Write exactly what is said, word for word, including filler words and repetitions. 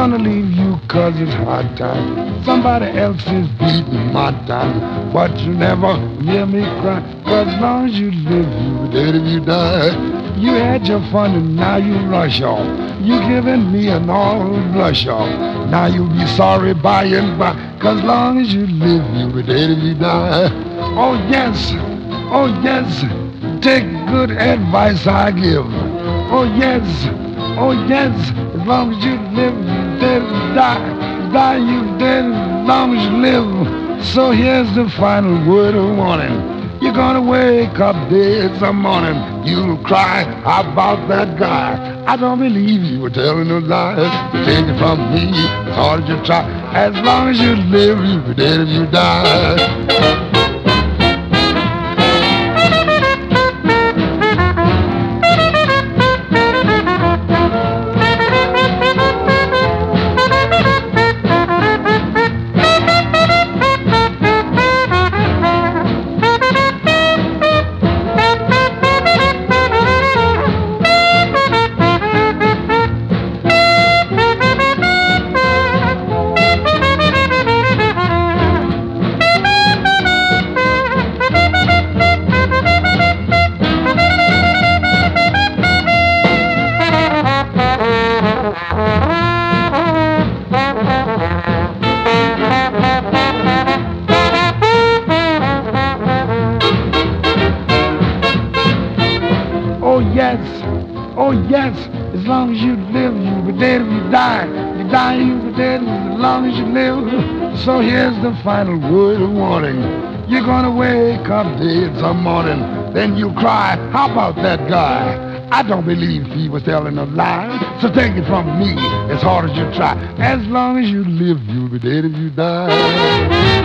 gonna leave you 'cause it's hard time. Somebody else is beating my time. But you never hear me cry, 'cause as long as you live, you be dead if you die. You had your fun and now you rush off. You giving me an all blush off. Now you'll be sorry by and by, 'cause as long as you live, you be dead if you die. Oh yes, oh yes, take good advice I give. Oh yes, oh yes, as long as you live, you dead if you die. Die, you dead as long as you live. So here's the final word of warning. You're gonna wake up dead some morning. You'll cry about that guy. I don't believe you were telling no lies. You take it from me, as hard as you try. As long as you live, you'll be dead if you die. Oh yes, oh yes, as long as you live, you'll be dead if you die. You die, you'll be dead as long as you live. So here's the final word of warning. You're gonna wake up dead some morning, then you cry, how about that guy? I don't believe he was telling a lie. So take it from me, as hard as you try. As long as you live, you'll be dead if you die.